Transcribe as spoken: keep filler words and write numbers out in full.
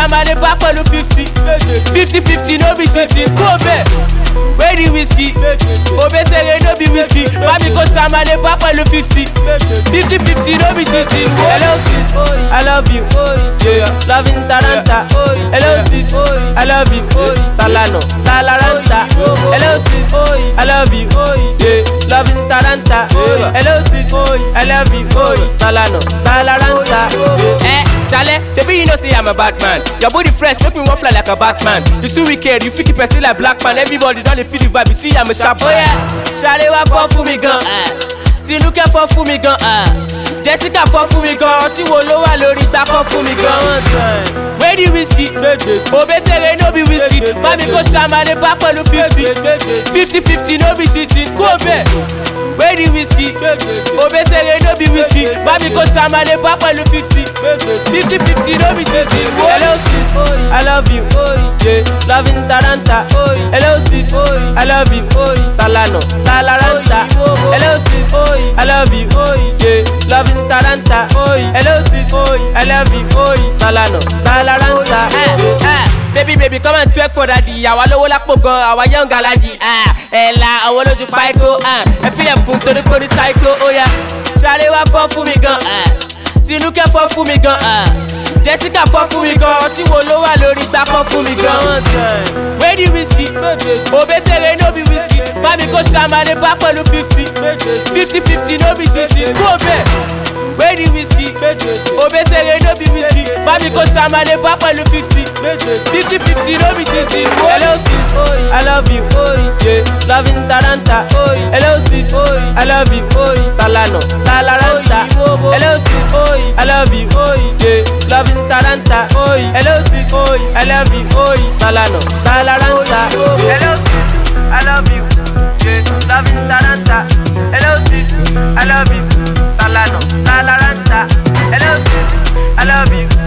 Shamale back on the fifty. fifty fifty, no be shitting. Go back. Where the whiskey? Obesere no be whiskey. Mami go Shamale back on the fifty. fifty fifty, no be shitting. Hello sis, I love you. Yeah, loving Taranta. Hello sis, I love you. Talano, Talaranta. Hello sis, I love you. Yeah, loving Taranta. Hello sis, I love you. Talano, Talaranta. Eh, Chale, shebi you know say I'm a bad man. Your body fresh, make me want fly like a Batman. You too wicked, you feel keep person like black man. Everybody don't feel the vibe. You see I'm a sharp boy. Chale wa fall for me gun. Tinuke fall for me gun. Jessica fall for me gun. Ti wo lo wa lórí ta fall for me gun. Where the whiskey? Obesere no be whiskey. Mami go Shamale back on the fifty. fifty fifty no be shitting. Go back. Where the whiskey? Obesere no be whiskey. Mami go Shamale back on the fifty. fifty fifty no be shitting. Hello sis, I love you. Yeah, loving Taranta. Hello sis, I love you. Talano, Talaranta. Hello sis, I love you. Yeah, loving Taranta. Hello sis, I love you. Talano, Talaranta. Ah, ah. Baby, baby, come and twerk for daddy. Àwa lówó lápò gan, àwa young alaji. Ah, ẹ̀la, àwọn olójú paiko. Ah, ẹ fi ẹ̀ fún torí kò ní psycho. Oh yeah, Ṣadé wá fọ́ fún mi gan. Ah, Tinuke fọ́ fún mi gan. Ah, Jessica fọ́ fún mi gan. Ọtí wo ló wà lórí gbà fọ́ fún mi gan. Where the whiskey? Obesere no be whiskey. Mami go Shamale back on the fifty. fifty fifty no be shitting. Go back. Where the whiskey? Obesere no be whiskey. Mami go Shamale back on the fifty. fifty fifty no be shitting. Hello sis, I love you. Yeah, loving Taranta. Hello sis, I love you. Talano, Talaranta. Hello sis, I love you. Yeah, loving Taranta. Hello sis, I love you. Talano, Talaranta. Hello sis, I love you. Yeah, loving Taranta. Hello sis, I love you. Talano, Talaranta. Hello sis, I love you.